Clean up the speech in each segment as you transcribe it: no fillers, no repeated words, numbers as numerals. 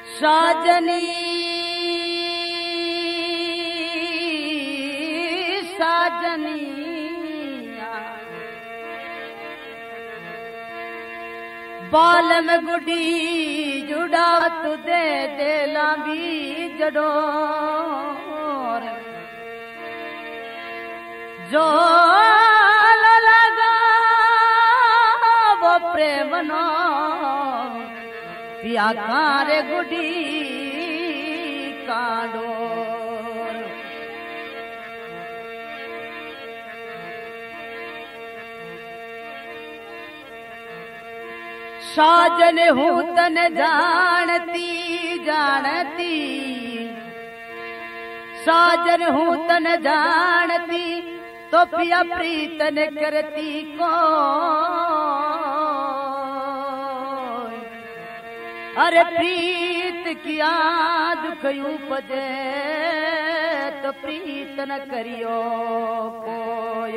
साजनी साजनी बाल में गुडी जुड़ा तू दे देला भी जड़ो जो लगा वो प्रेम नो पिया कारे गुडी काडो साजन हूँ तन जानती जानती साजन हूँ तन जानती तो पिया प्रीतन करती को अरे प्रीत किया दुख उपजे तो प्रीत न करियो कोई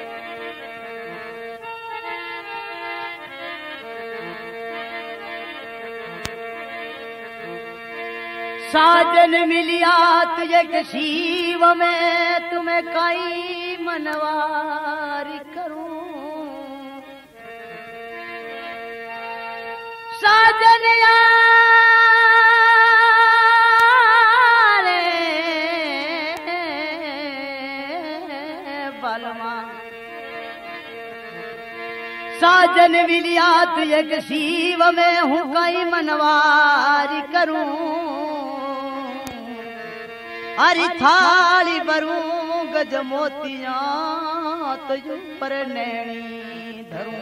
साजन मिलिया तुझे के शिव में तुम्हें कई मनवारी करूं साजन यारे बलमा साजन मिलिया तुझे के शिव में हूँ कई मनवारी करूं अरे थाली भरूं गज मोतियां तो पर नैनी धरूं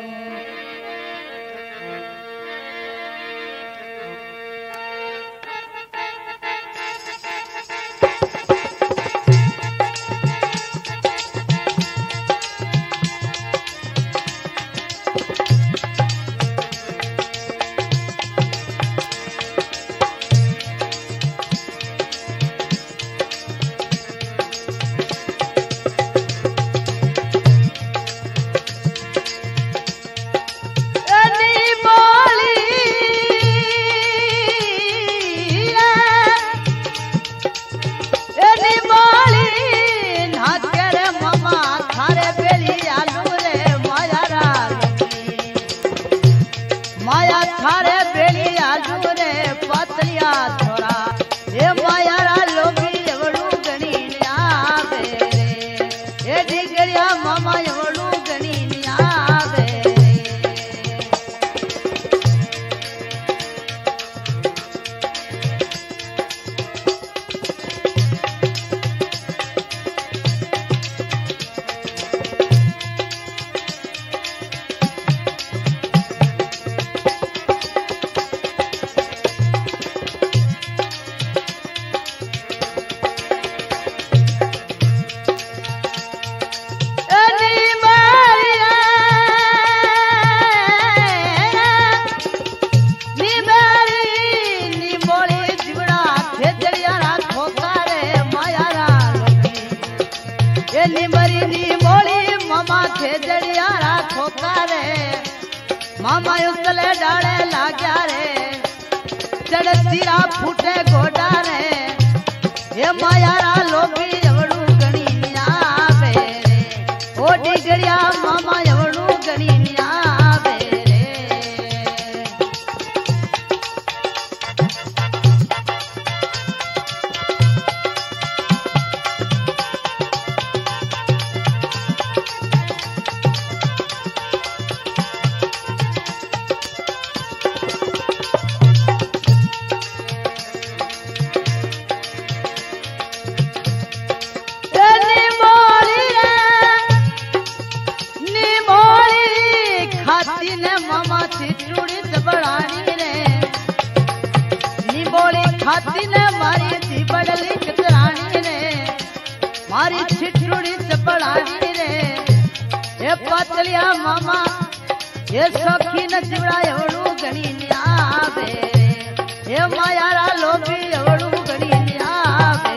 मामा उसले डाले लाग्या रे चढ़तीरा फूटे गोडा रे हे मायारा लोभी एवड़ू गणी नियावे रे ओ डिगरिया मामा एवड़ू गणी नियावे रे मारी छिटुड़ी चपड़ानी रे ये पतलिया मामा ये सखी न चिवड़ा एवड़ू गणी न्यावे ये मायारा लोभी एवड़ू गणी न्यावे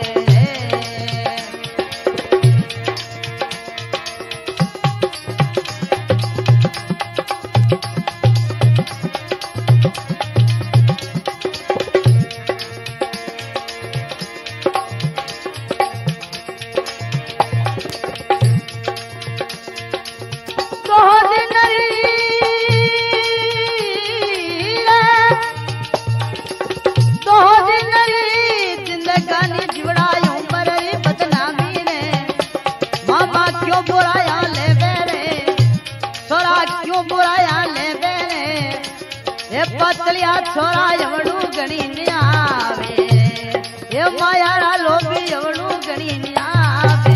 छोरा एवड़ू गणी न आवे ये मायारा लोभी एवड़ू गणी न आवे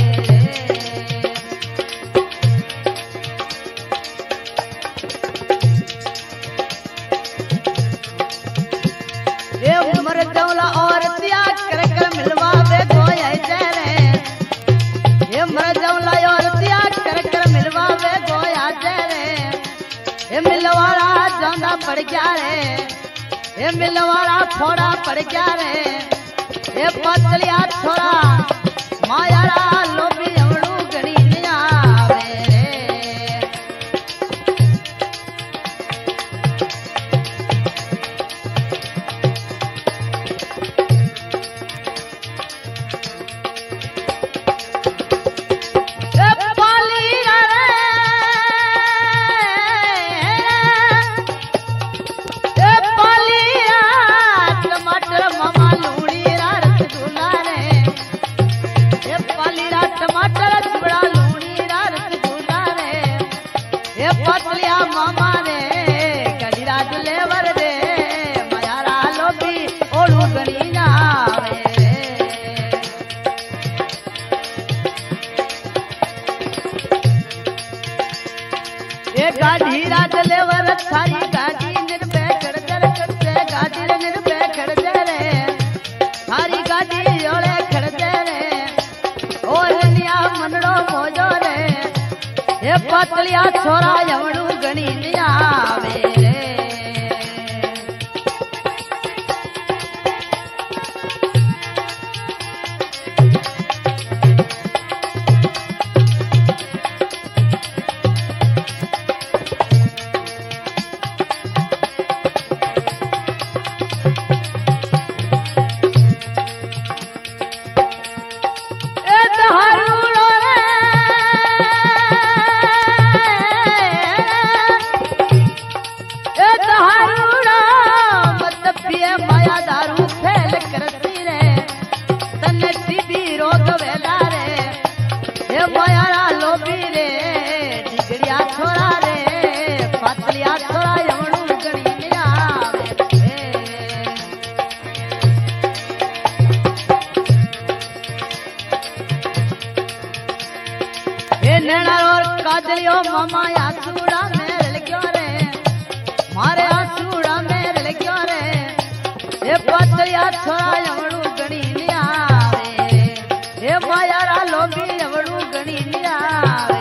ये मर जौला और त्याग कर मिलवा वे गोया तेरे ये मर जौला और त्याग कर मिलवा वे गोया तेरे ये मिलवाड़ा जांदा पड़ गया रे ये मिलवाड़ा फोड़ा पड़ गया रे ये पतलिया छोरा मायारा लोभी एवड़ू गणी न आवे मामा रे गजराज लेवर दे मायारा लोभी ओड़ू गणी न आवे ये गाड़ी राज लेवर थारी गाड़ी निर्भय खड़जर करते गाड़ी निर्भय खड़जर थारी गाड़ी ओले खड़जर और लिया मनड़ो मोजो रे ये पतलिया छोरा एवड़ू गणी न आवे रे माया दारू फैल करती रे तन्ने टीबी रोग वेला रे हे मायारा लोभी रे डिगड़िया छोरा रे पतलिया छोरा एवड़ू गणी न आवे हे नैना और काजलियो मामा आसूड़ा मेरे क्यों रे मारे आसूड़ा मेरे क्यों रे ये पतलिया छोरा एवड़ू गणी न आवे ये मायारा लोभी एवड़ू गणी न आवे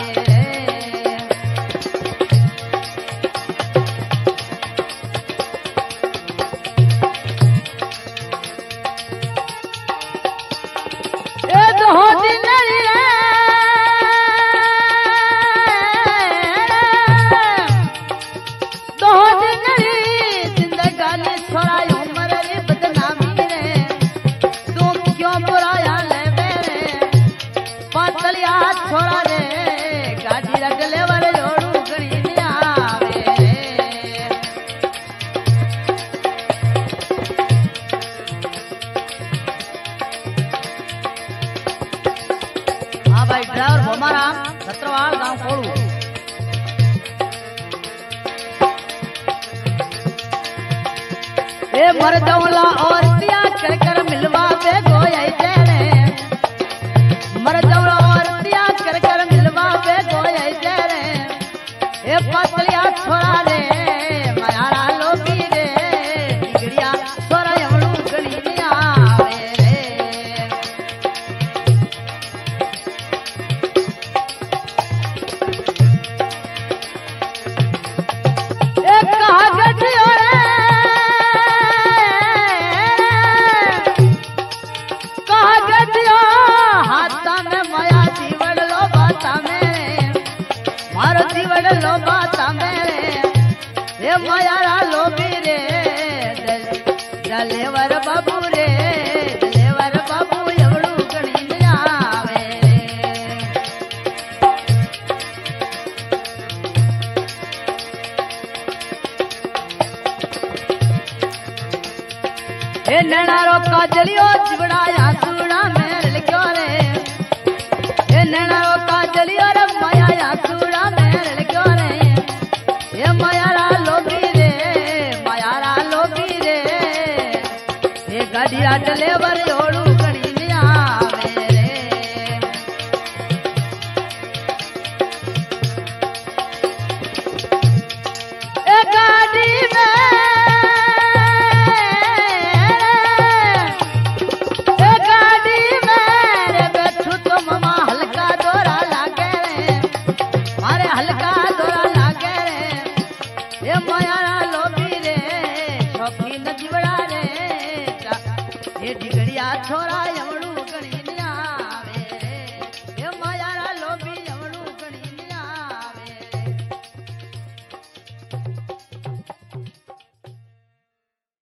ये दो दिन रे दो दिन जिंदगानी छोरा पतलिया छोरा रे गाड़ी रख ले वाले ओड़ू गणी न आवे हाँ भाई ड्राइवर भोमाराम सत्रवाल गांव कोड़ू ए मर जौला और त्याग कर मिलवा वे गोया तेरे मर जौला और त्याग कर मिलवा वे गोया तेरे ए पतलिया छोरा रे मायारा लोभी रे डिगड़िया छोरा एवड़ू गणी न आवे रे एक कहा गजियो रे हाथा में माया जीवड़ लो बाता मेरे मारो जीवड़ लो बाता मेरे ये मायारा लोभी रे जलेवर बाबू रे जलेवर बाबू एवड़ू गणी न आवे हे नैनारो काजलियो जीवड़ा आसूड़ा मेरे क्यों रे हे नैनारो काजलियो रे माया आसूड़ा मेरे क्यों रे ये मायारा लोभी रे गाड़िया डलेवर ओड़ू घणी ने आवे रे ए गाड़ी में रे बैठू तो मामा हल्का दौरा लागे रे मारे हल्का दौरा लागे रे ए माया लोभी रे शौकीन जीवड़ा रे ये डिगड़िया छोरा यमड़ो